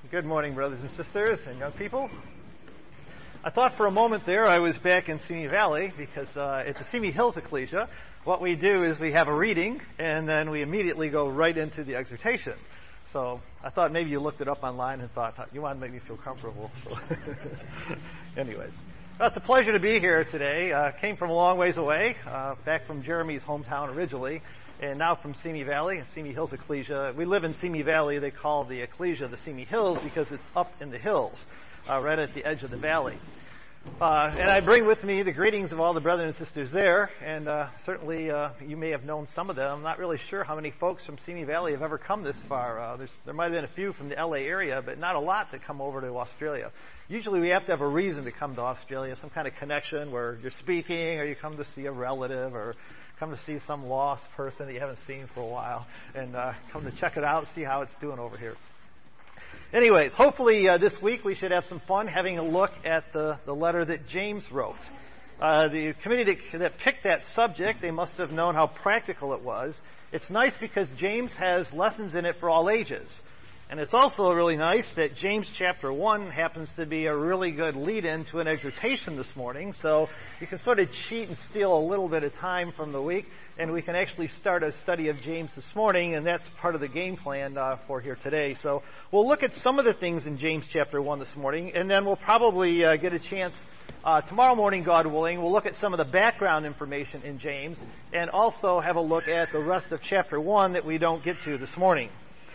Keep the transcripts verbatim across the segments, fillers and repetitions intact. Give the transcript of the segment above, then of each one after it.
Good morning, brothers and sisters and young people. I thought for a moment there I was back in Simi Valley because uh, it's a Simi Hills Ecclesia. What we do is we have a reading and then we immediately go right into the exhortation. So I thought maybe you looked it up online and thought, you want to make me feel comfortable. So anyways, well, it's a pleasure to be here today. Uh, came from a long ways away, uh, back from Jeremy's hometown originally. And now from Simi Valley and Simi Hills Ecclesia. We live in Simi Valley. They call the Ecclesia the Simi Hills because it's up in the hills, uh, right at the edge of the valley. Uh, and I bring with me the greetings of all the brothers and sisters there. And uh, certainly uh, you may have known some of them. I'm not really sure how many folks from Simi Valley have ever come this far. Uh, there might have been a few from the L A area, but not a lot that come over to Australia. Usually we have to have a reason to come to Australia, some kind of connection where you're speaking or you come to see a relative or come to see some lost person that you haven't seen for a while, and uh, come to check it out and see how it's doing over here. Anyways, hopefully uh, this week we should have some fun having a look at the, the letter that James wrote. Uh, the committee that, that picked that subject, they must have known how practical it was. It's nice because James has lessons in it for all ages. And it's also really nice that James chapter one happens to be a really good lead-in to an exhortation this morning. So you can sort of cheat and steal a little bit of time from the week, and we can actually start a study of James this morning, and that's part of the game plan uh, for here today. So we'll look at some of the things in James chapter one this morning, and then we'll probably uh, get a chance uh, tomorrow morning, God willing. We'll look at some of the background information in James, and also have a look at the rest of chapter one that we don't get to this morning.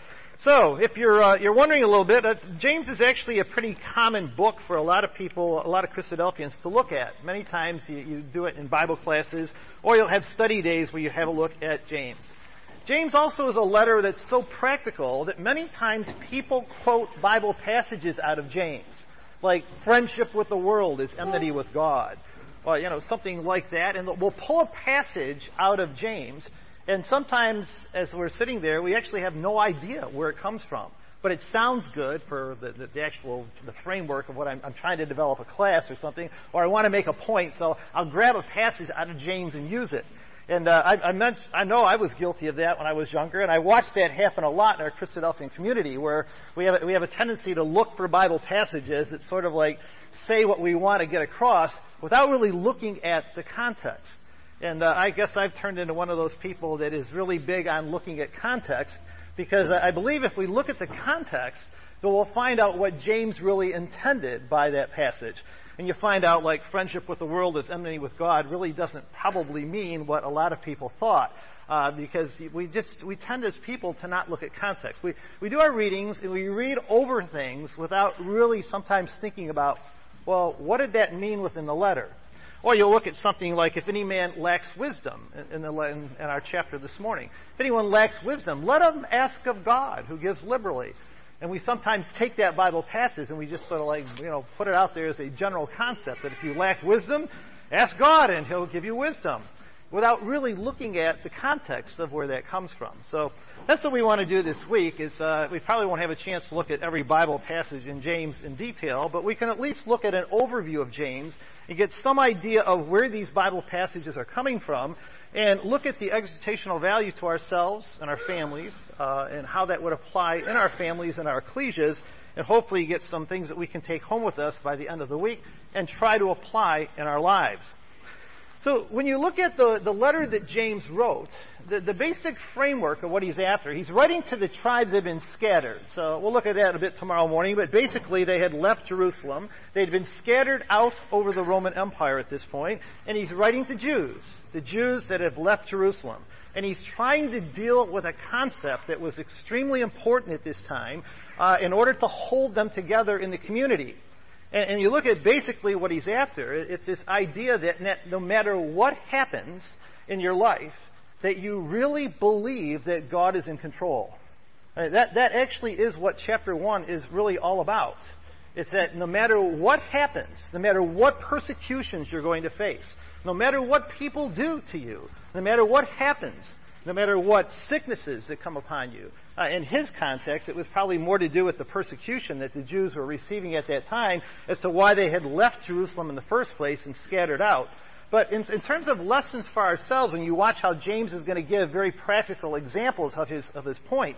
So, if you're uh, you're wondering a little bit, uh, James is actually a pretty common book for a lot of people, a lot of Christadelphians to look at. Many times you, you do it in Bible classes, or you'll have study days where you have a look at James. James also is a letter that's so practical that many times people quote Bible passages out of James, like friendship with the world is enmity with God, or you know something like that, and we'll pull a passage out of James. And sometimes, as we're sitting there, we actually have no idea where it comes from. But it sounds good for the, the, the actual the framework of what I'm, I'm trying to develop a class or something, or I want to make a point, so I'll grab a passage out of James and use it. And uh, I, I, meant, I know I was guilty of that when I was younger, and I watched that happen a lot in our Christadelphian community, where we have, we have a tendency to look for Bible passages that sort of like say what we want to get across without really looking at the context. And uh, I guess I've turned into one of those people that is really big on looking at context, because I believe if we look at the context, then we'll find out what James really intended by that passage. And you find out, like, friendship with the world is enmity with God really doesn't probably mean what a lot of people thought, uh, because we just we tend as people to not look at context. We we do our readings and we read over things without really sometimes thinking about, well, what did that mean within the letter? Or you'll look at something like, if any man lacks wisdom, in, the, in, in our chapter this morning. If anyone lacks wisdom, let him ask of God, who gives liberally. And we sometimes take that Bible passage and we just sort of like, you know, put it out there as a general concept that if you lack wisdom, ask God and He'll give you wisdom, without really looking at the context of where that comes from. So that's what we want to do this week. Is uh, we probably won't have a chance to look at every Bible passage in James in detail, but we can at least look at an overview of James and get some idea of where these Bible passages are coming from, and look at the exhortational value to ourselves and our families, uh, and how that would apply in our families and our ecclesias, and hopefully get some things that we can take home with us by the end of the week and try to apply in our lives. So when you look at the, the letter that James wrote, the, the basic framework of what he's after, he's writing to the tribes that have been scattered. So we'll look at that a bit tomorrow morning, but basically they had left Jerusalem. They'd been scattered out over the Roman Empire at this point, and he's writing to Jews, the Jews that have left Jerusalem. And he's trying to deal with a concept that was extremely important at this time uh, in order to hold them together in the community. And you look at basically what he's after. It's this idea that no matter what happens in your life, that you really believe that God is in control. That that actually is what chapter one is really all about. It's that no matter what happens, no matter what persecutions you're going to face, no matter what people do to you, no matter what happens, no matter what sicknesses that come upon you. Uh, in his context, it was probably more to do with the persecution that the Jews were receiving at that time as to why they had left Jerusalem in the first place and scattered out. But in, in terms of lessons for ourselves, when you watch how James is going to give very practical examples of his of his points,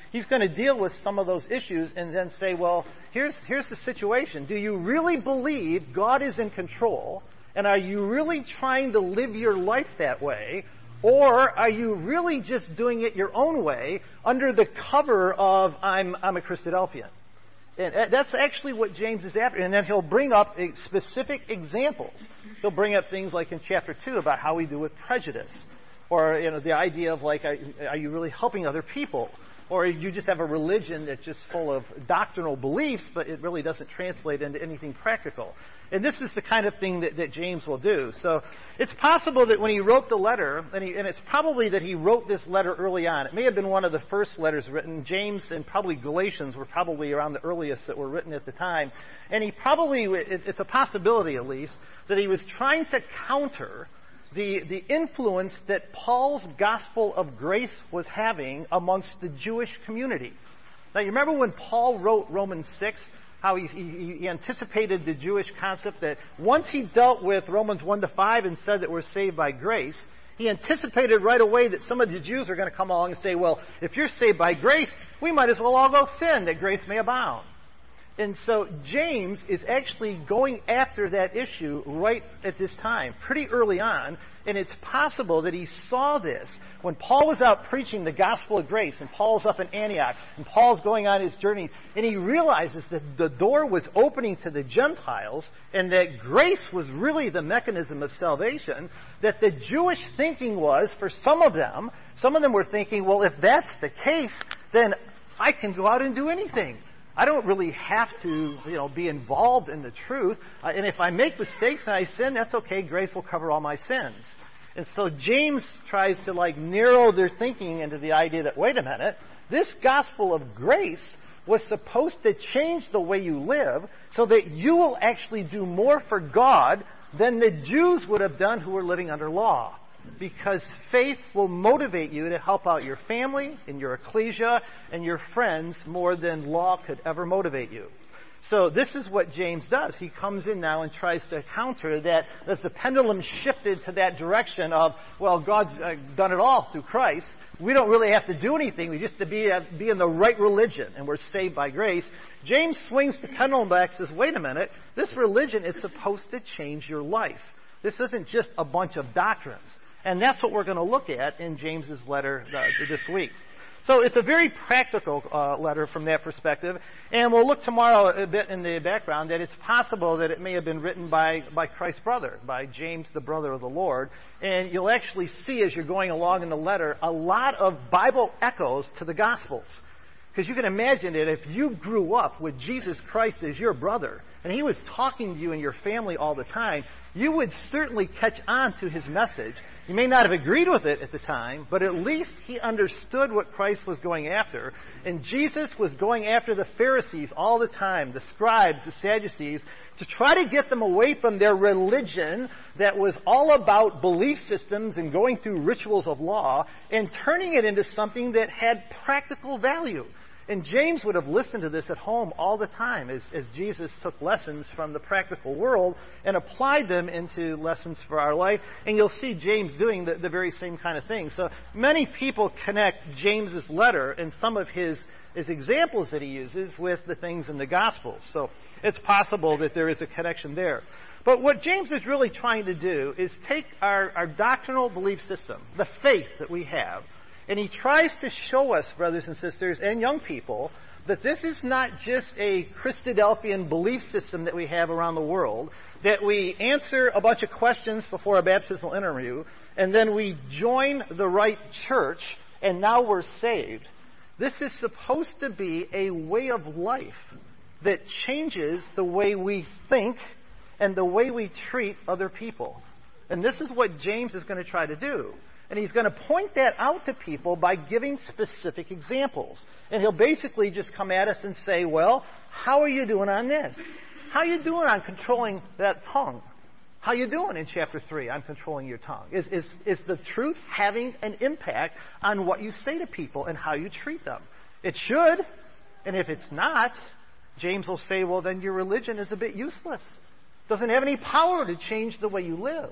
he's going to deal with some of those issues and then say, well, here's, here's the situation. Do you really believe God is in control? And are you really trying to live your life that way? Or are you really just doing it your own way under the cover of, I'm, I'm a Christadelphian? And that's actually what James is after. And then he'll bring up specific examples. He'll bring up things like in chapter two about how we do with prejudice. Or, you know, the idea of like, are you really helping other people? Or you just have a religion that's just full of doctrinal beliefs, but it really doesn't translate into anything practical. And this is the kind of thing that, that James will do. So it's possible that when he wrote the letter, and, he, and it's probably that he wrote this letter early on. It may have been one of the first letters written. James and probably Galatians were probably around the earliest that were written at the time. And he probably, it's a possibility at least, that he was trying to counter the, the influence that Paul's gospel of grace was having amongst the Jewish community. Now, you remember when Paul wrote Romans six, how he, he, he anticipated the Jewish concept that once he dealt with Romans one to five and said that we're saved by grace, he anticipated right away that some of the Jews are going to come along and say, well, if you're saved by grace, we might as well all go sin, that grace may abound. And so James is actually going after that issue right at this time, pretty early on, and it's possible that he saw this when Paul was out preaching the gospel of grace, and Paul's up in Antioch, and Paul's going on his journey, and he realizes that the door was opening to the Gentiles, and that grace was really the mechanism of salvation, that the Jewish thinking was, for some of them, some of them were thinking, well, if that's the case, then I can go out and do anything. I don't really have to, you know, be involved in the truth. Uh, and if I make mistakes and I sin, that's okay. Grace will cover all my sins. And so James tries to, like, narrow their thinking into the idea that, wait a minute, this gospel of grace was supposed to change the way you live so that you will actually do more for God than the Jews would have done who were living under law. Because faith will motivate you to help out your family and your ecclesia and your friends more than law could ever motivate you. So this is what James does. He comes in now and tries to counter that as the pendulum shifted to that direction of, well, God's uh, done it all through Christ. We don't really have to do anything. We just have to be, uh, be in the right religion, and we're saved by grace. James swings the pendulum back and says, wait a minute, this religion is supposed to change your life. This isn't just a bunch of doctrines. And that's what we're going to look at in James's letter uh, this week. So it's a very practical uh, letter from that perspective. And we'll look tomorrow a bit in the background that it's possible that it may have been written by, by Christ's brother, by James, the brother of the Lord. And you'll actually see as you're going along in the letter a lot of Bible echoes to the Gospels. Because you can imagine that if you grew up with Jesus Christ as your brother, and he was talking to you and your family all the time, you would certainly catch on to his message. You may not have agreed with it at the time, but at least he understood what Christ was going after. And Jesus was going after the Pharisees all the time, the scribes, the Sadducees, to try to get them away from their religion that was all about belief systems and going through rituals of law and turning it into something that had practical value. And James would have listened to this at home all the time as, as Jesus took lessons from the practical world and applied them into lessons for our life. And you'll see James doing the, the very same kind of thing. So many people connect James's letter and some of his, his examples that he uses with the things in the Gospels. So it's possible that there is a connection there. But what James is really trying to do is take our, our doctrinal belief system, the faith that we have, and he tries to show us, brothers and sisters, and young people, that this is not just a Christadelphian belief system that we have around the world, that we answer a bunch of questions before a baptismal interview, and then we join the right church, and now we're saved. This is supposed to be a way of life that changes the way we think and the way we treat other people. And this is what James is going to try to do. And he's going to point that out to people by giving specific examples. And he'll basically just come at us and say, well, how are you doing on this? How are you doing on controlling that tongue? How are you doing in chapter three on controlling your tongue? Is, is, is the truth having an impact on what you say to people and how you treat them? It should. And if it's not, James will say, well, then your religion is a bit useless. It doesn't have any power to change the way you live.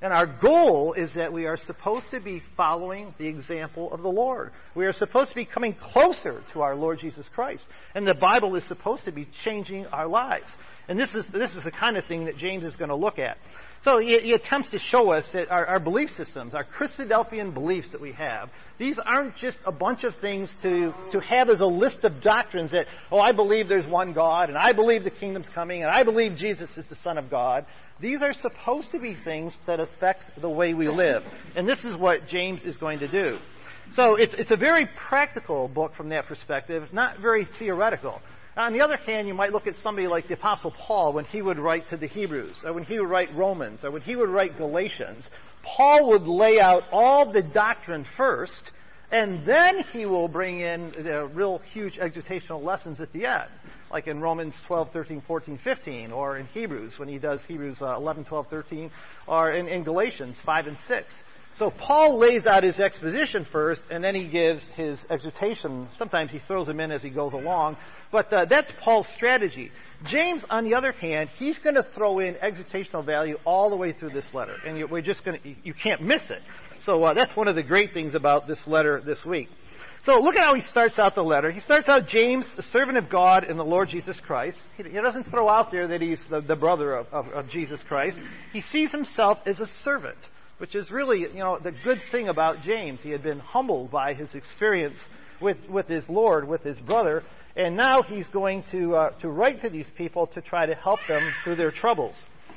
And our goal is that we are supposed to be following the example of the Lord. We are supposed to be coming closer to our Lord Jesus Christ. And the Bible is supposed to be changing our lives. And this is this is the kind of thing that James is going to look at. So he, he attempts to show us that our, our belief systems, our Christadelphian beliefs that we have, these aren't just a bunch of things to, to have as a list of doctrines that, oh, I believe there's one God, and I believe the kingdom's coming, and I believe Jesus is the Son of God. These are supposed to be things that affect the way we live. And this is what James is going to do. So it's, it's a very practical book from that perspective, not very theoretical. On the other hand, you might look at somebody like the Apostle Paul when he would write to the Hebrews, or when he would write Romans, or when he would write Galatians. Paul would lay out all the doctrine first, and then he will bring in the real huge exhortational lessons at the end, like in Romans twelve, thirteen, fourteen, fifteen, or in Hebrews when he does Hebrews uh, eleven, twelve, thirteen, or in, in Galatians five and six. So Paul lays out his exposition first, and then he gives his exhortation. Sometimes he throws them in as he goes along, but uh, that's Paul's strategy. James, on the other hand, he's going to throw in exhortational value all the way through this letter, and you, we're just going to, you can't miss it. So uh, that's one of the great things about this letter this week. So look at how he starts out the letter. He starts out, James, a servant of God and the Lord Jesus Christ. He, he doesn't throw out there that he's the, the brother of, of, of Jesus Christ. He sees himself as a servant, which is really, you know, the good thing about James. He had been humbled by his experience with, with his Lord, with his brother, and now he's going to uh, to write to these people to try to help them through their troubles.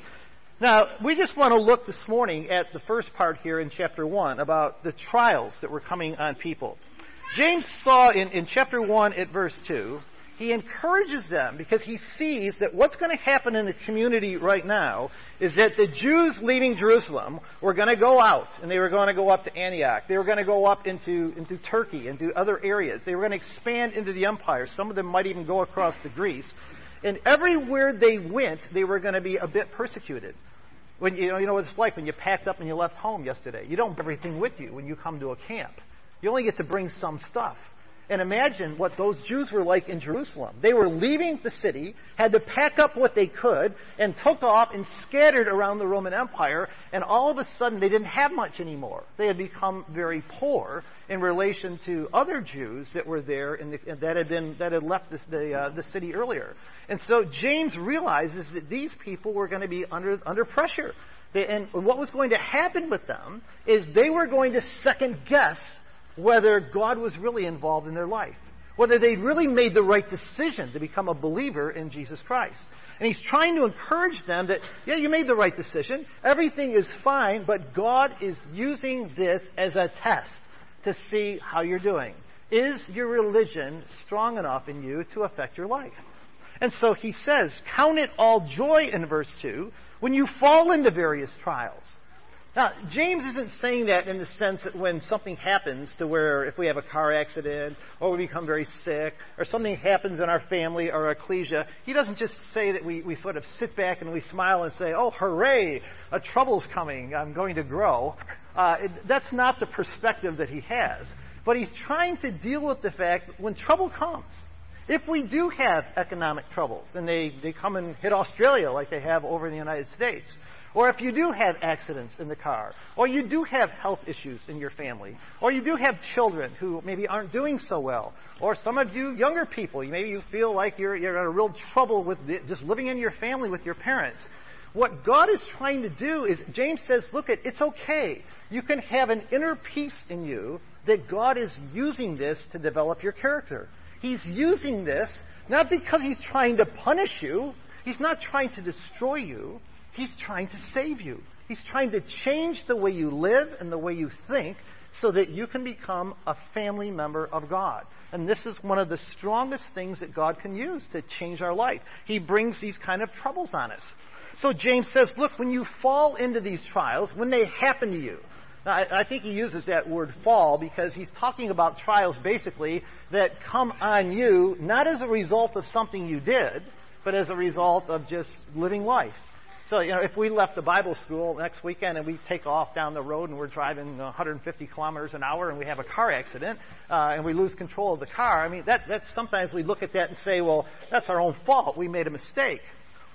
Now, we just want to look this morning at the first part here in chapter one about the trials that were coming on people. James saw in, in chapter one at verse two, he encourages them because he sees that what's going to happen in the community right now is that the Jews leaving Jerusalem were going to go out, and they were going to go up to Antioch. They were going to go up into, into Turkey, into other areas. They were going to expand into the empire. Some of them might even go across to Greece. And everywhere they went, they were going to be a bit persecuted. When you know, you know what it's like when you packed up and you left home yesterday. You don't have everything with you when you come to a camp. You only get to bring some stuff. And imagine what those Jews were like in Jerusalem. They were leaving the city, had to pack up what they could, and took off and scattered around the Roman Empire, and all of a sudden they didn't have much anymore. They had become very poor in relation to other Jews that were there in the, that had been that had left this, the uh, the city earlier. And so James realizes that these people were going to be under under pressure. They, and what was going to happen with them is they were going to second guess whether God was really involved in their life, whether they really made the right decision to become a believer in Jesus Christ. And he's trying to encourage them that, yeah, you made the right decision. Everything is fine, but God is using this as a test to see how you're doing. Is your religion strong enough in you to affect your life? And so he says, count it all joy in verse two when you fall into various trials. Now, James isn't saying that in the sense that when something happens to where if we have a car accident or we become very sick or something happens in our family or our ecclesia, he doesn't just say that we, we sort of sit back and we smile and say, oh, hooray, a trouble's coming, I'm going to grow. Uh, it, that's not the perspective that he has. But he's trying to deal with the fact when trouble comes, if we do have economic troubles and they, they come and hit Australia like they have over in the United States, or if you do have accidents in the car, or you do have health issues in your family, or you do have children who maybe aren't doing so well, or some of you younger people, maybe you feel like you're, you're in a real trouble with just living in your family with your parents. What God is trying to do is, James says, look, it, it's okay. You can have an inner peace in you that God is using this to develop your character. He's using this not because he's trying to punish you. He's not trying to destroy you. He's trying to save you. He's trying to change the way you live and the way you think so that you can become a family member of God. And this is one of the strongest things that God can use to change our life. He brings these kind of troubles on us. So James says, look, when you fall into these trials, when they happen to you. Now, I, I think he uses that word fall because he's talking about trials basically that come on you not as a result of something you did, but as a result of just living life. So, you know, if we left the Bible school next weekend and we take off down the road and we're driving one hundred fifty kilometers an hour and we have a car accident uh, and we lose control of the car, I mean, that, that's sometimes we look at that and say, well, that's our own fault. We made a mistake.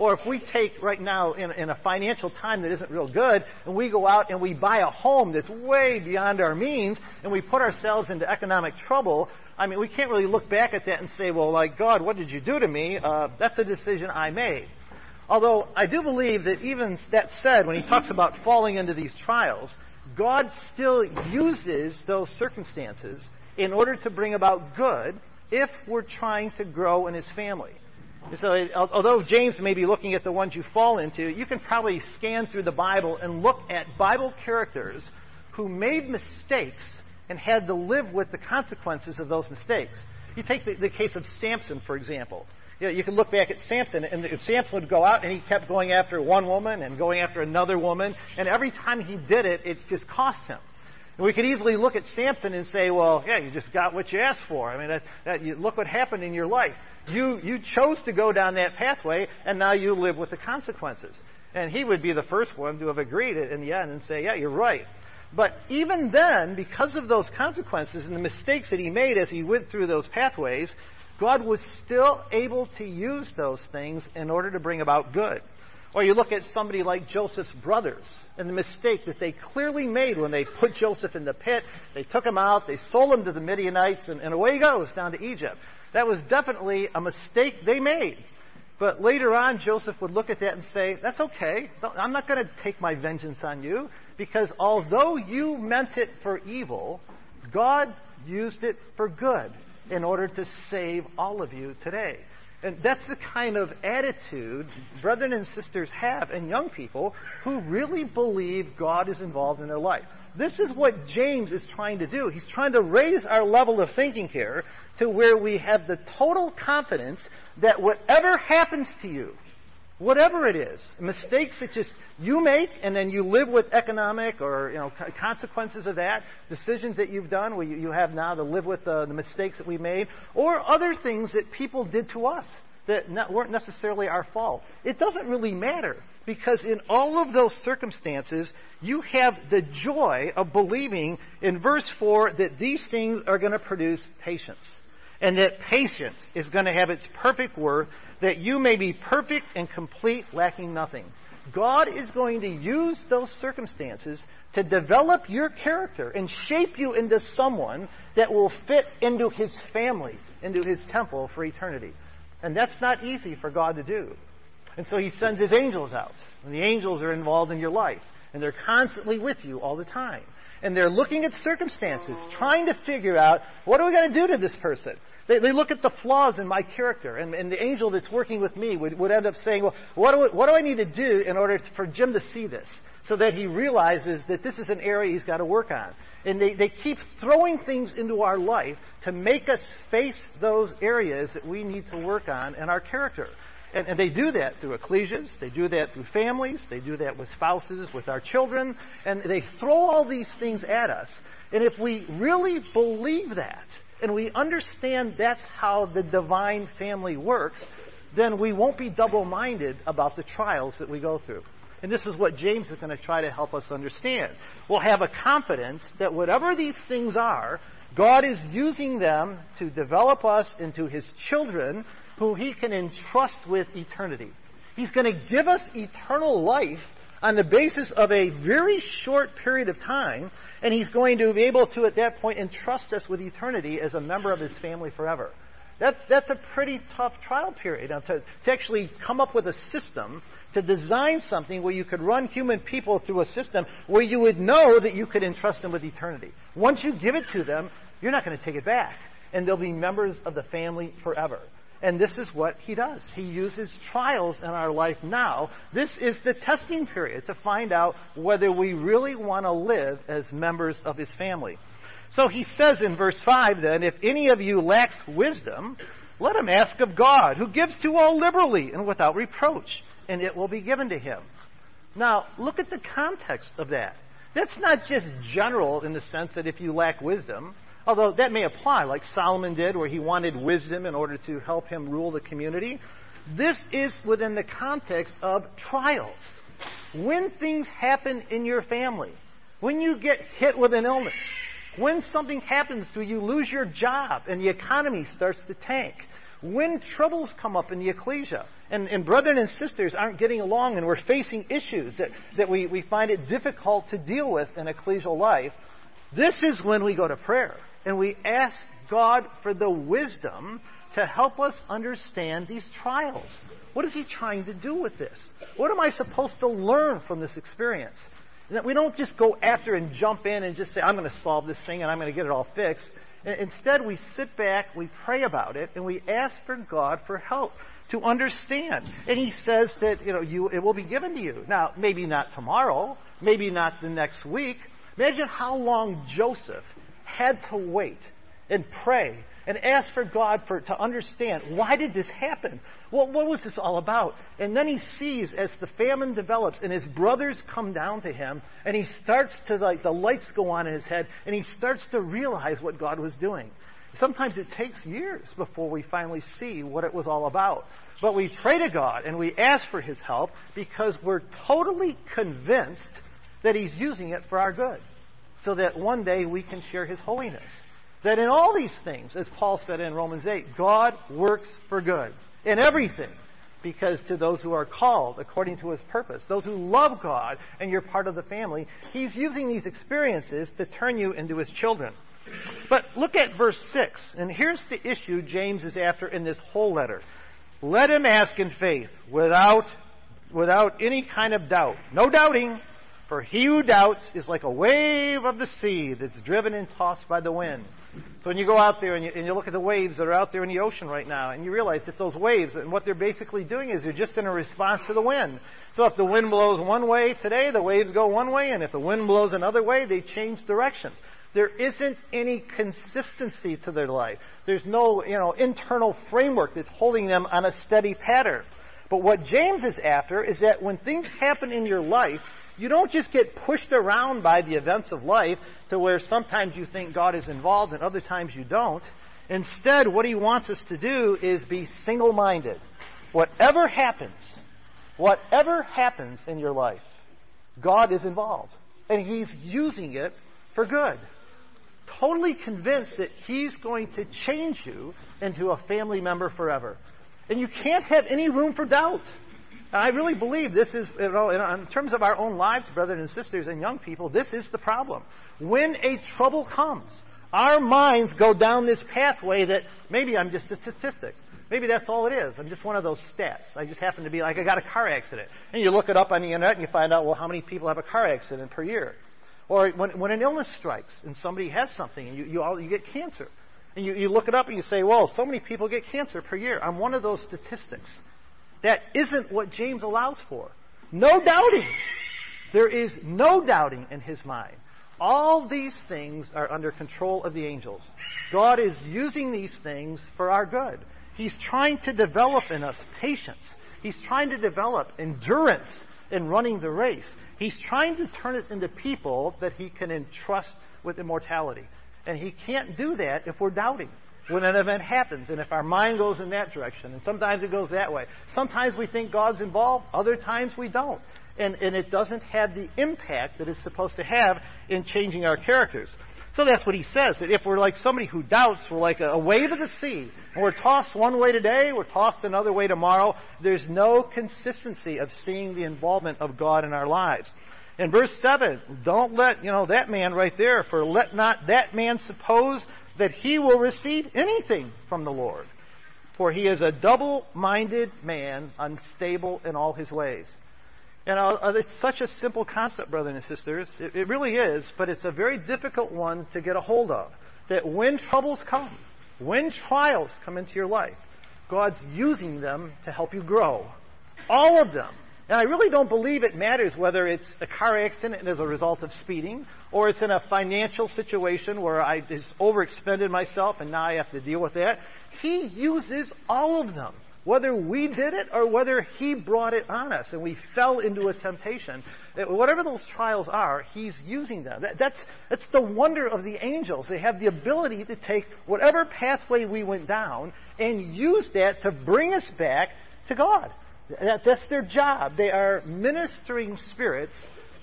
Or if we take right now in, in a financial time that isn't real good, and we go out and we buy a home that's way beyond our means, and we put ourselves into economic trouble, I mean, we can't really look back at that and say, well, like, God, what did you do to me? Uh, that's a decision I made. Although I do believe that even that said, when he talks about falling into these trials, God still uses those circumstances in order to bring about good if we're trying to grow in his family. So it, although James may be looking at the ones you fall into, you can probably scan through the Bible and look at Bible characters who made mistakes and had to live with the consequences of those mistakes. You take the, the case of Samson, for example. You know, you can look back at Samson, and Samson would go out and he kept going after one woman and going after another woman, and every time he did it, it just cost him. And we could easily look at Samson and say, well, yeah, you just got what you asked for. I mean, that, that, you, look what happened in your life. You, you chose to go down that pathway, and now you live with the consequences. And he would be the first one to have agreed in the end and say, yeah, you're right. But even then, because of those consequences and the mistakes that he made as he went through those pathways, God was still able to use those things in order to bring about good. Or you look at somebody like Joseph's brothers and the mistake that they clearly made when they put Joseph in the pit. They took him out, they sold him to the Midianites, and, and away he goes down to Egypt. That was definitely a mistake they made. But later on, Joseph would look at that and say, that's okay. I'm not going to take my vengeance on you, because although you meant it for evil, God used it for good in order to save all of you today. And that's the kind of attitude brethren and sisters have, and young people who really believe God is involved in their life. This is what James is trying to do. He's trying to raise our level of thinking here to where we have the total confidence that whatever happens to you, whatever it is, mistakes that just you make and then you live with economic or you know consequences of that, decisions that you've done where you, you have now to live with uh, the mistakes that we made, or other things that people did to us that not, weren't necessarily our fault. It doesn't really matter, because in all of those circumstances, you have the joy of believing in verse four that these things are going to produce patience. And that patience is going to have its perfect worth, that you may be perfect and complete, lacking nothing. God is going to use those circumstances to develop your character and shape you into someone that will fit into his family, into his temple for eternity. And that's not easy for God to do. And so he sends his angels out. And the angels are involved in your life. And they're constantly with you all the time. And they're looking at circumstances, trying to figure out, what are we going to do to this person? They, they look at the flaws in my character, and, and the angel that's working with me would, would end up saying, well, what do, I, what do I need to do in order to, for Jim to see this? So that he realizes that this is an area he's got to work on. And they, they keep throwing things into our life to make us face those areas that we need to work on in our character. And, and they do that through ecclesias, they do that through families, they do that with spouses, with our children, and they throw all these things at us. And if we really believe that, and we understand that's how the divine family works, then we won't be double-minded about the trials that we go through. And this is what James is going to try to help us understand. We'll have a confidence that whatever these things are, God is using them to develop us into his children who he can entrust with eternity. He's going to give us eternal life on the basis of a very short period of time, and he's going to be able to, at that point, entrust us with eternity as a member of his family forever. That's, that's a pretty tough trial period. Now, to, to actually come up with a system, to design something where you could run human people through a system where you would know that you could entrust them with eternity. Once you give it to them, you're not going to take it back, and they'll be members of the family forever. And this is what he does. He uses trials in our life now. This is the testing period to find out whether we really want to live as members of his family. So he says in verse five then, if any of you lacks wisdom, let him ask of God, who gives to all liberally and without reproach, and it will be given to him. Now, look at the context of that. That's not just general in the sense that if you lack wisdom, although that may apply, like Solomon did, where he wanted wisdom in order to help him rule the community. This is within the context of trials. When things happen in your family, when you get hit with an illness, when something happens to you, lose your job and the economy starts to tank, When troubles come up in the ecclesia, and, and brethren and sisters aren't getting along and we're facing issues that, that we, we find it difficult to deal with in ecclesial life, this is when we go to prayer. And we ask God for the wisdom to help us understand these trials. What is He trying to do with this? What am I supposed to learn from this experience? And that we don't just go after and jump in and just say, I'm going to solve this thing and I'm going to get it all fixed. Instead, we sit back, we pray about it, and we ask for God for help to understand. And He says that, you know, you, it will be given to you. Now, maybe not tomorrow, maybe not the next week. Imagine how long Joseph had to wait and pray and ask for God for to understand, why did this happen? Well, what was this all about? And then he sees as the famine develops and his brothers come down to him, and he starts to, like, the lights go on in his head, and he starts to realize what God was doing. Sometimes it takes years before we finally see what it was all about. But we pray to God and we ask for His help because we're totally convinced that He's using it for our good, so that one day we can share His holiness. That in all these things, as Paul said in Romans eight, God works for good in everything, because to those who are called according to His purpose, those who love God and you're part of the family, He's using these experiences to turn you into His children. But look at verse six, and here's the issue James is after in this whole letter. Let him ask in faith, without, without any kind of doubt. No doubting. For he who doubts is like a wave of the sea that's driven and tossed by the wind. So when you go out there and you, and you look at the waves that are out there in the ocean right now, and you realize that those waves, and what they're basically doing is they're just in a response to the wind. So if the wind blows one way today, the waves go one way, and if the wind blows another way, they change directions. There isn't any consistency to their life. There's no, you know, internal framework that's holding them on a steady pattern. But what James is after is that when things happen in your life, you don't just get pushed around by the events of life to where sometimes you think God is involved and other times you don't. Instead, what he wants us to do is be single-minded. Whatever happens, whatever happens in your life, God is involved. And He's using it for good. Totally convinced that He's going to change you into a family member forever. And you can't have any room for doubt. I really believe this is, you know, in terms of our own lives, brothers and sisters and young people, this is the problem. When a trouble comes, our minds go down this pathway that maybe I'm just a statistic. Maybe that's all it is. I'm just one of those stats. I just happen to be like, I got a car accident. And you look it up on the internet and you find out, well, how many people have a car accident per year? Or when, when an illness strikes and somebody has something and you, you, all, you get cancer. And you, you look it up and you say, well, so many people get cancer per year. I'm one of those statistics. That isn't what James allows for. No doubting. There is no doubting in his mind. All these things are under control of the angels. God is using these things for our good. He's trying to develop in us patience. He's trying to develop endurance in running the race. He's trying to turn us into people that He can entrust with immortality. And He can't do that if we're doubting when an event happens, and if our mind goes in that direction, and sometimes it goes that way. Sometimes we think God's involved, other times we don't. And, and it doesn't have the impact that it's supposed to have in changing our characters. So that's what he says, that if we're like somebody who doubts, we're like a, a wave of the sea, and we're tossed one way today, we're tossed another way tomorrow. There's no consistency of seeing the involvement of God in our lives. In verse seven, don't let, you know, that man right there, for let not that man suppose that he will receive anything from the Lord. For he is a double-minded man, unstable in all his ways. And uh, it's such a simple concept, brothers and sisters. It, it really is, but it's a very difficult one to get a hold of. That when troubles come, when trials come into your life, God's using them to help you grow. All of them. And I really don't believe it matters whether it's a car accident as a result of speeding, or it's in a financial situation where I just overexpended myself and now I have to deal with that. He uses all of them. Whether we did it or whether He brought it on us and we fell into a temptation, whatever those trials are, He's using them. That, that's, that's the wonder of the angels. They have the ability to take whatever pathway we went down and use that to bring us back to God. That's their job. They are ministering spirits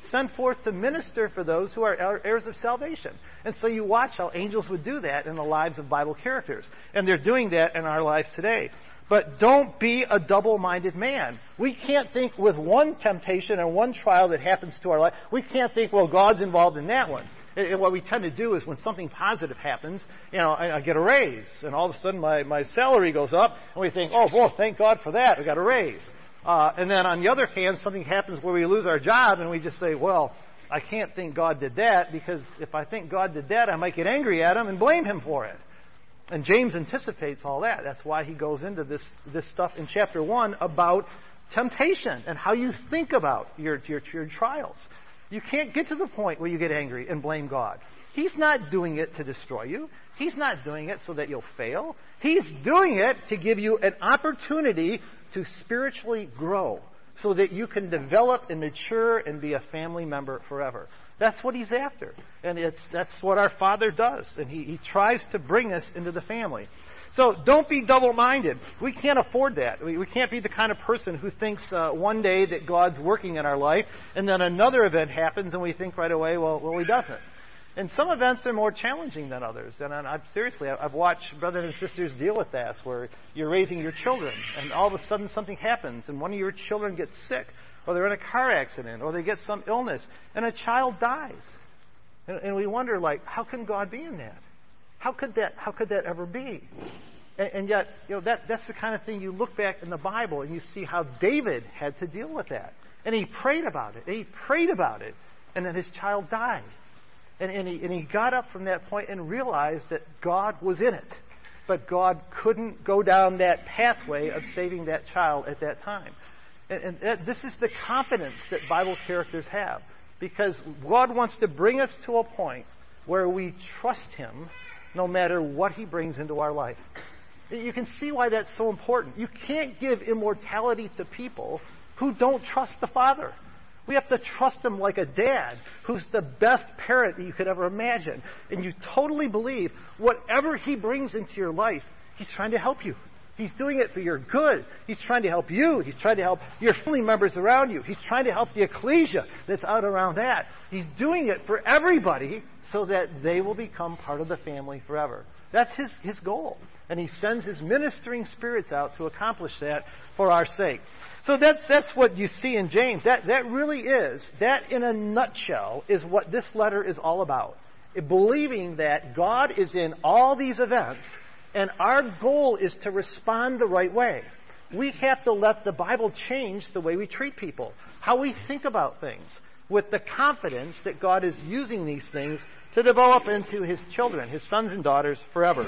sent forth to minister for those who are heirs of salvation. And so you watch how angels would do that in the lives of Bible characters. And they're doing that in our lives today. But don't be a double-minded man. We can't think with one temptation and one trial that happens to our life, we can't think, well, God's involved in that one. And what we tend to do is when something positive happens, you know, I, I get a raise, and all of a sudden my, my salary goes up, and we think, oh, well, thank God for that, I got a raise. Uh, and then on the other hand, something happens where we lose our job, and we just say, well, I can't think God did that, because if I think God did that, I might get angry at Him and blame Him for it. And James anticipates all that. That's why he goes into this, this stuff in chapter one about temptation and how you think about your, your, your trials. You can't get to the point where you get angry and blame God. He's not doing it to destroy you. He's not doing it so that you'll fail. He's doing it to give you an opportunity to spiritually grow so that you can develop and mature and be a family member forever. That's what He's after. And it's that's what our Father does. And He, he tries to bring us into the family. So don't be double-minded. We can't afford that. We, we can't be the kind of person who thinks uh, one day that God's working in our life, and then another event happens, and we think right away, well, well, He doesn't. And some events are more challenging than others. And I'm seriously, I've watched brothers and sisters deal with that, where you're raising your children, and all of a sudden something happens, and one of your children gets sick, or they're in a car accident, or they get some illness, and a child dies. And, and we wonder, like, how can God be in that? How could that? How could that ever be? And, and yet, you know, that that's the kind of thing you look back in the Bible and you see how David had to deal with that, and he prayed about it. And he prayed about it, and then his child died, and and he and he got up from that point and realized that God was in it, but God couldn't go down that pathway of saving that child at that time. And, and that, this is the confidence that Bible characters have, because God wants to bring us to a point where we trust Him no matter what He brings into our life. You can see why that's so important. You can't give immortality to people who don't trust the Father. We have to trust Him like a dad who's the best parent that you could ever imagine. And you totally believe whatever He brings into your life, He's trying to help you. He's doing it for your good. He's trying to help you. He's trying to help your family members around you. He's trying to help the ecclesia that's out around that. He's doing it for everybody so that they will become part of the family forever. That's his, his goal. And He sends His ministering spirits out to accomplish that for our sake. So that's, that's what you see in James. That, that really is, that in a nutshell is what this letter is all about. Believing that God is in all these events, and our goal is to respond the right way. We have to let the Bible change the way we treat people, how we think about things, with the confidence that God is using these things to develop into His children, His sons and daughters, forever.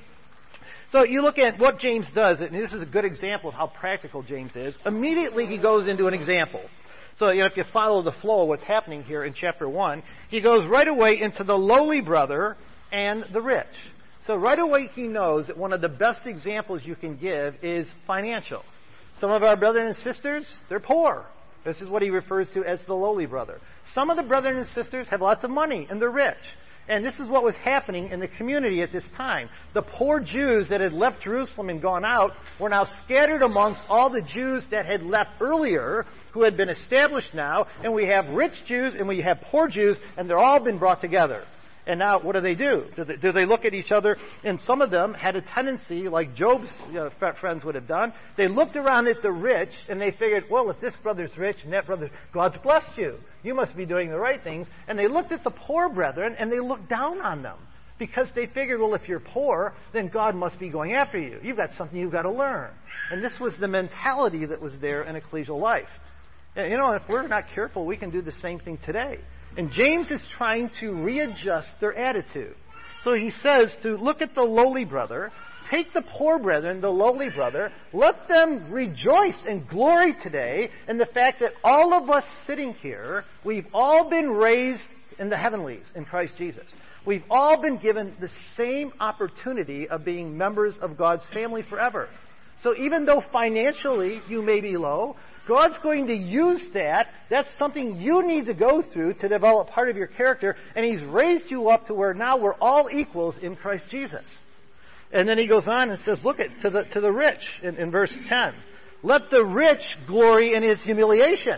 So you look at what James does, and this is a good example of how practical James is. Immediately he goes into an example. So you know, if you follow the flow of what's happening here in chapter one, he goes right away into the lowly brother and the rich. So right away he knows that one of the best examples you can give is financial. Some of our brothers and sisters, they're poor. This is what he refers to as the lowly brother. Some of the brothers and sisters have lots of money and they're rich. And this is what was happening in the community at this time. The poor Jews that had left Jerusalem and gone out were now scattered amongst all the Jews that had left earlier, who had been established now. And we have rich Jews and we have poor Jews, and they're all been brought together. And now, what do they do? Do they, do they look at each other? And some of them had a tendency, like Job's you know, friends would have done. They looked around at the rich, and they figured, well, if this brother's rich and that brother's, God's blessed you. You must be doing the right things. And they looked at the poor brethren, and they looked down on them. Because they figured, well, if you're poor, then God must be going after you. You've got something you've got to learn. And this was the mentality that was there in ecclesial life. And, you know, if we're not careful, we can do the same thing today. And James is trying to readjust their attitude. So he says to look at the lowly brother, take the poor brethren, the lowly brother, let them rejoice and glory today in the fact that all of us sitting here, we've all been raised in the heavenlies in Christ Jesus. We've all been given the same opportunity of being members of God's family forever. So even though financially you may be low, God's going to use that. That's something you need to go through to develop part of your character. And He's raised you up to where now we're all equals in Christ Jesus. And then he goes on and says, look at to the to the rich in, in verse ten. Let the rich glory in his humiliation.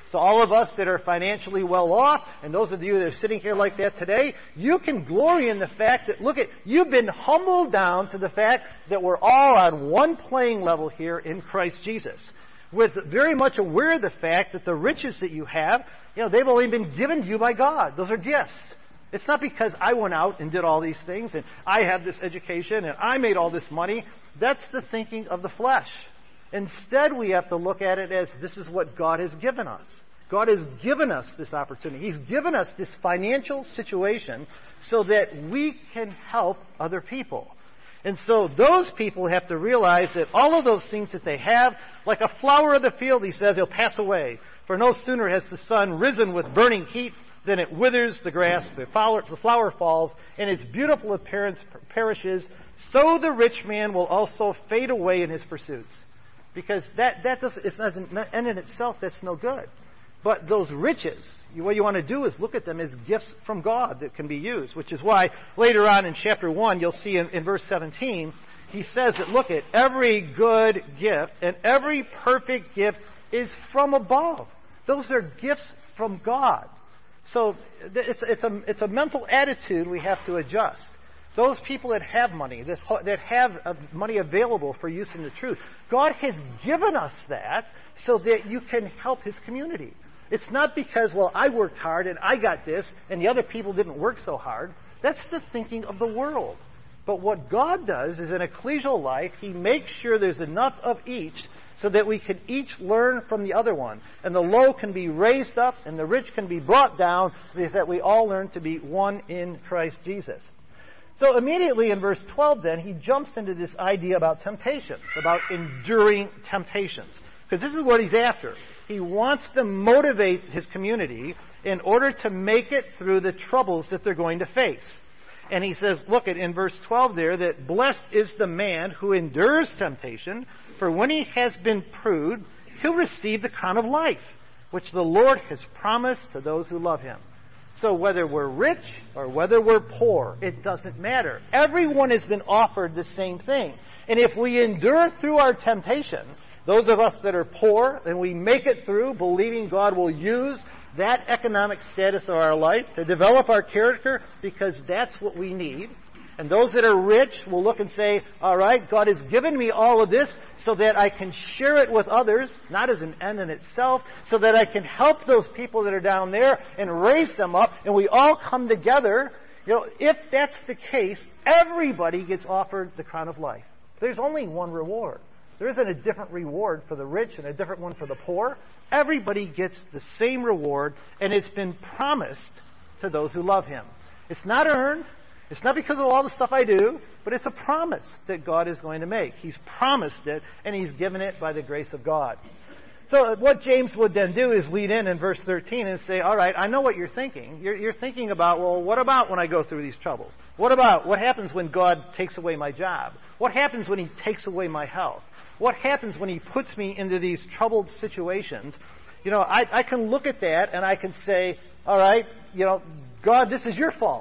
So all of us that are financially well off, and those of you that are sitting here like that today, you can glory in the fact that, look at, you've been humbled down to the fact that we're all on one playing level here in Christ Jesus. With very much aware of the fact that the riches that you have, you know, they've only been given to you by God. Those are gifts. It's not because I went out and did all these things and I have this education and I made all this money. That's the thinking of the flesh. Instead, we have to look at it as this is what God has given us. God has given us this opportunity. He's given us this financial situation so that we can help other people. And so those people have to realize that all of those things that they have, like a flower of the field, he says, they'll pass away. For no sooner has the sun risen with burning heat than it withers the grass, the flower, the flower falls, and its beautiful appearance perishes. So the rich man will also fade away in his pursuits. Because that, that doesn't, it's not, and in itself, that's no good. But those riches, what you want to do is look at them as gifts from God that can be used, which is why later on in chapter one, you'll see in, in verse seventeen, he says that, look at, every good gift and every perfect gift is from above. Those are gifts from God. So it's, it's, a, it's a mental attitude we have to adjust. Those people that have money, that have money available for use in the truth, God has given us that so that you can help His community. It's not because, well, I worked hard and I got this and the other people didn't work so hard. That's the thinking of the world. But what God does is in ecclesial life, He makes sure there's enough of each so that we can each learn from the other one. And the low can be raised up and the rich can be brought down so that we all learn to be one in Christ Jesus. So immediately in verse twelve then, he jumps into this idea about temptations, about enduring temptations. Because this is what he's after. He wants to motivate his community in order to make it through the troubles that they're going to face. And he says, look at in verse twelve there, that blessed is the man who endures temptation, for when he has been proved, he'll receive the crown of life, which the Lord has promised to those who love Him. So whether we're rich or whether we're poor, it doesn't matter. Everyone has been offered the same thing. And if we endure through our temptation, those of us that are poor, and we make it through believing God will use that economic status of our life to develop our character because that's what we need. And those that are rich will look and say, all right, God has given me all of this so that I can share it with others, not as an end in itself, so that I can help those people that are down there and raise them up, and we all come together. You know, if that's the case, everybody gets offered the crown of life. There's only one reward. There isn't a different reward for the rich and a different one for the poor. Everybody gets the same reward, and it's been promised to those who love Him. It's not earned. It's not because of all the stuff I do, but it's a promise that God is going to make. He's promised it, and He's given it by the grace of God. So what James would then do is lead in in verse thirteen and say, all right, I know what you're thinking. You're, you're thinking about, well, what about when I go through these troubles? What about, what happens when God takes away my job? What happens when He takes away my health? What happens when He puts me into these troubled situations? You know, I, I can look at that and I can say, all right, you know, God, this is your fault.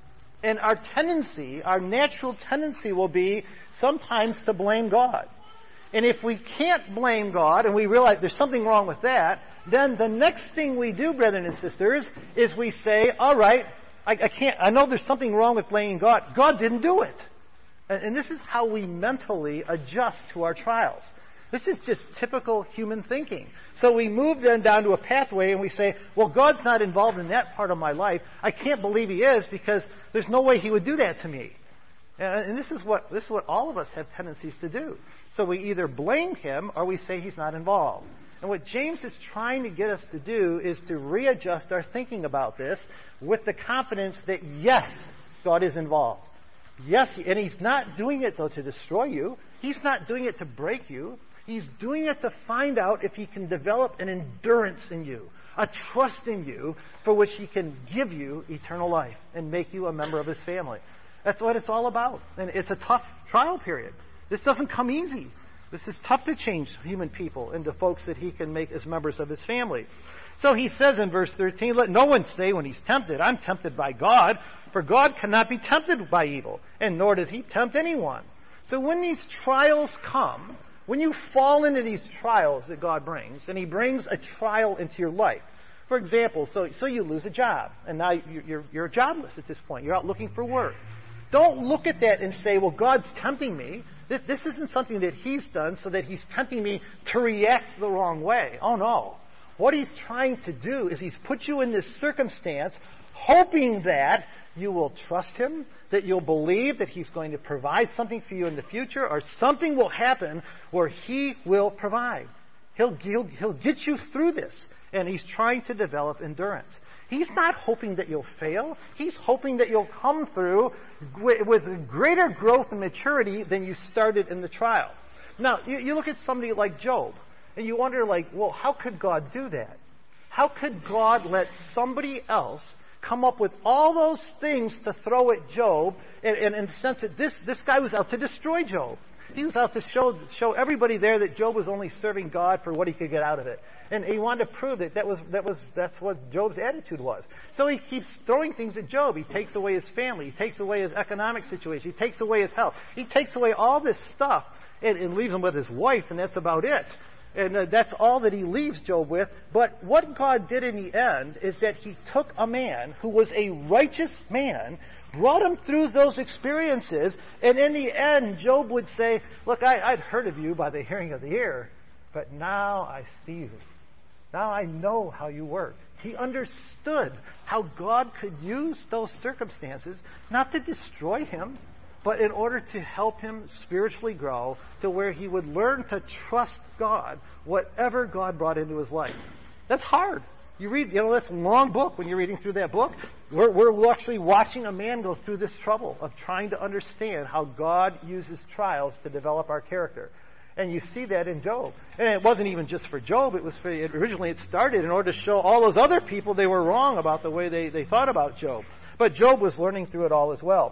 And our tendency, our natural tendency will be sometimes to blame God. And if we can't blame God and we realize there's something wrong with that, then the next thing we do, brethren and sisters, is we say, all right, I, I can't, I know there's something wrong with blaming God. God didn't do it. And, and this is how we mentally adjust to our trials. This is just typical human thinking. So we move then down to a pathway and we say, well, God's not involved in that part of my life. I can't believe He is because there's no way He would do that to me. And this is what this is what all of us have tendencies to do. So we either blame Him or we say He's not involved. And what James is trying to get us to do is to readjust our thinking about this with the confidence that, yes, God is involved. Yes, and He's not doing it, though, to destroy you. He's not doing it to break you. He's doing it to find out if He can develop an endurance in you, a trust in you for which He can give you eternal life and make you a member of His family. That's what it's all about. And it's a tough trial period. This doesn't come easy. This is tough to change human people into folks that He can make as members of His family. So he says in verse thirteen, let no one say when he's tempted, I'm tempted by God, for God cannot be tempted by evil, and nor does He tempt anyone. So when these trials come, When you fall into these trials that God brings, and He brings a trial into your life. For example, so, so you lose a job, and now you're, you're, you're jobless at this point. You're out looking for work. Don't look at that and say, well, God's tempting me. This, this isn't something that He's done so that He's tempting me to react the wrong way. Oh, no. What He's trying to do is He's put you in this circumstance hoping that you will trust Him, that you'll believe that He's going to provide something for you in the future, or something will happen where He will provide. He'll, he'll, he'll get you through this. And He's trying to develop endurance. He's not hoping that you'll fail. He's hoping that you'll come through with greater growth and maturity than you started in the trial. Now, you, you look at somebody like Job, and you wonder, like, well, how could God do that? How could God let somebody else come up with all those things to throw at Job, and, and in the sense that this, this guy was out to destroy Job? He was out to show, show everybody there that Job was only serving God for what he could get out of it. And he wanted to prove that, that was, that was, that's what Job's attitude was. So he keeps throwing things at Job. He takes away his family. He takes away his economic situation. He takes away his health. He takes away all this stuff and, and leaves him with his wife, and that's about it. And uh, that's all that he leaves Job with. But what God did in the end is that He took a man who was a righteous man, brought him through those experiences, and in the end, Job would say, look, I, I'd heard of you by the hearing of the ear, but now I see you. Now I know how you work. He understood how God could use those circumstances not to destroy him, but in order to help him spiritually grow to where he would learn to trust God, whatever God brought into his life. That's hard. You read, you know, this long book. When you're reading through that book, we're, we're actually watching a man go through this trouble of trying to understand how God uses trials to develop our character. And you see that in Job. And it wasn't even just for Job. It was for, originally it started in order to show all those other people they were wrong about the way they, they thought about Job. But Job was learning through it all as well.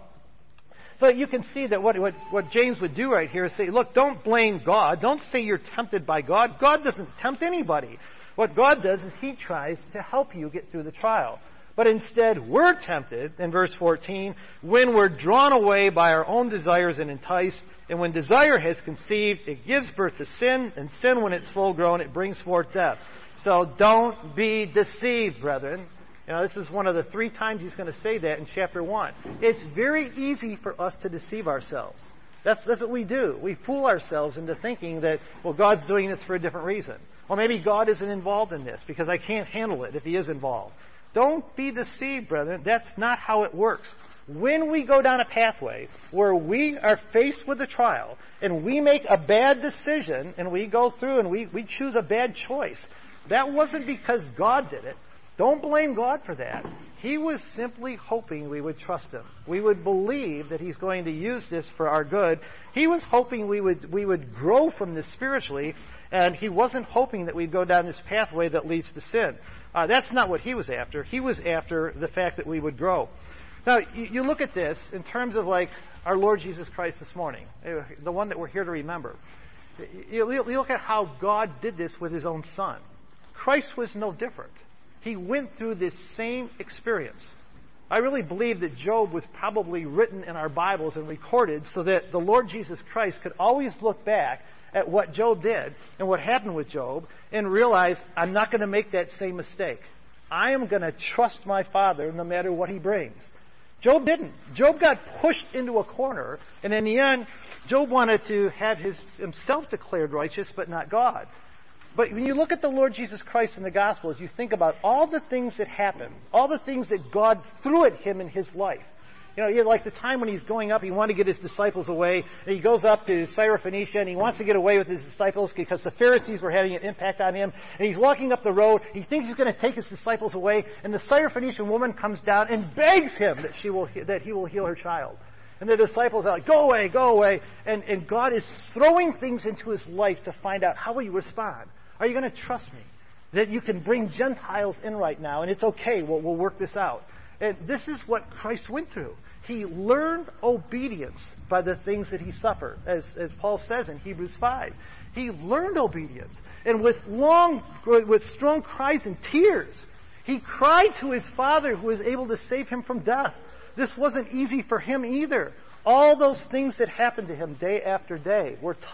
So you can see that what, what, what James would do right here is say, look, don't blame God. Don't say you're tempted by God. God doesn't tempt anybody. What God does is He tries to help you get through the trial. But instead, we're tempted, in verse fourteen, when we're drawn away by our own desires and enticed. And when desire has conceived, it gives birth to sin. And sin, when it's full grown, it brings forth death. So don't be deceived, brethren. You know, this is one of the three times he's going to say that in chapter one. It's very easy for us to deceive ourselves. That's, that's what we do. We fool ourselves into thinking that, well, God's doing this for a different reason. Or maybe God isn't involved in this because I can't handle it if He is involved. Don't be deceived, brethren. That's not how it works. When we go down a pathway where we are faced with a trial and we make a bad decision and we go through and we, we choose a bad choice, that wasn't because God did it. Don't blame God for that. He was simply hoping we would trust Him. We would believe that He's going to use this for our good. He was hoping we would we would grow from this spiritually, and He wasn't hoping that we'd go down this pathway that leads to sin. Uh, that's not what He was after. He was after the fact that we would grow. Now, you, you look at this in terms of like our Lord Jesus Christ this morning, the one that we're here to remember. You, you look at how God did this with His own Son. Christ was no different. He went through this same experience. I really believe that Job was probably written in our Bibles and recorded so that the Lord Jesus Christ could always look back at what Job did and what happened with Job and realize, I'm not going to make that same mistake. I am going to trust my Father no matter what He brings. Job didn't. Job got pushed into a corner, and in the end, Job wanted to have his, himself declared righteous, but not God. But when you look at the Lord Jesus Christ in the Gospels, you think about all the things that happened, all the things that God threw at Him in His life. You know, like the time when He's going up, He wanted to get His disciples away, and He goes up to Syrophoenicia, and He wants to get away with His disciples because the Pharisees were having an impact on Him, and He's walking up the road, He thinks He's going to take His disciples away, and the Syrophoenician woman comes down and begs Him that she will that He will heal her child. And the disciples are like, go away, go away, and, and God is throwing things into His life to find out how will you respond. Are you going to trust me? That you can bring Gentiles in right now, and it's okay, we'll, we'll work this out. And this is what Christ went through. He learned obedience by the things that He suffered, as, as Paul says in Hebrews five. He learned obedience. And with long, with strong cries and tears, He cried to His Father who was able to save Him from death. This wasn't easy for Him either. All those things that happened to Him day after day were tough.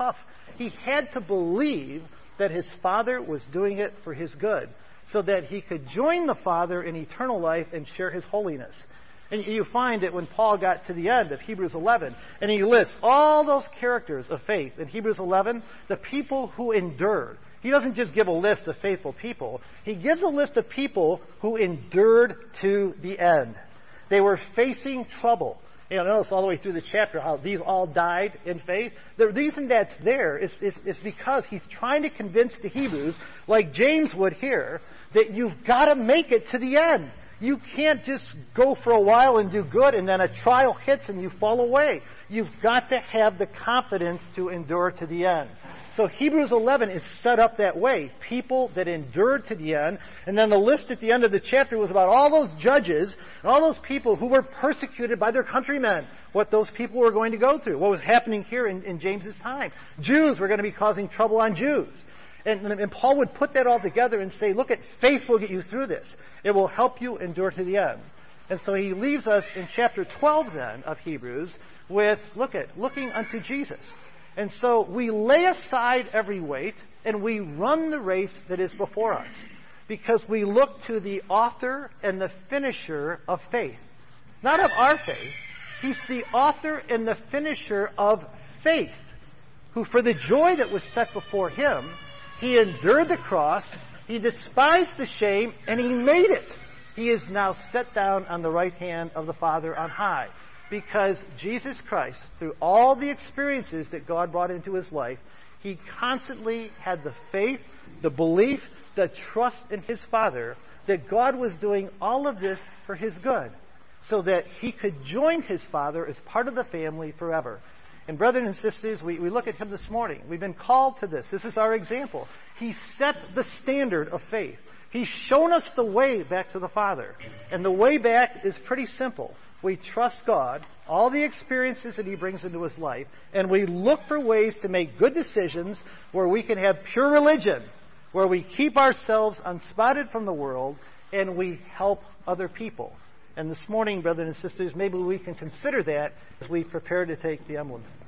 He had to believe that his Father was doing it for his good, so that he could join the Father in eternal life and share his holiness. And you find that when Paul got to the end of Hebrews eleven, and he lists all those characters of faith in Hebrews eleven, the people who endured. He doesn't just give a list of faithful people. He gives a list of people who endured to the end. They were facing trouble. You know, notice all the way through the chapter how these all died in faith. The reason that's there is, is, is because he's trying to convince the Hebrews, like James would here, that you've got to make it to the end. You can't just go for a while and do good and then a trial hits and you fall away. You've got to have the confidence to endure to the end. So Hebrews eleven is set up that way. People that endured to the end. And then the list at the end of the chapter was about all those judges and all those people who were persecuted by their countrymen. What those people were going to go through. What was happening here in, in James's time. Jews were going to be causing trouble on Jews. And, and Paul would put that all together and say, look, at faith will get you through this. It will help you endure to the end. And so he leaves us in chapter twelve then of Hebrews with, look at, looking unto Jesus. And so we lay aside every weight and we run the race that is before us because we look to the author and the finisher of faith. Not of our faith. He's the author and the finisher of faith, who for the joy that was set before him, he endured the cross, he despised the shame, and he made it. He is now set down on the right hand of the Father on high. Because Jesus Christ, through all the experiences that God brought into his life, he constantly had the faith, the belief, the trust in his Father that God was doing all of this for his good, so that he could join his Father as part of the family forever. And brethren and sisters, we, we look at him this morning. We've been called to this. This is our example. He set the standard of faith. He's shown us the way back to the Father. And the way back is pretty simple. We trust God, all the experiences that he brings into his life, and we look for ways to make good decisions where we can have pure religion, where we keep ourselves unspotted from the world, and we help other people. And this morning, brothers and sisters, maybe we can consider that as we prepare to take the emblem.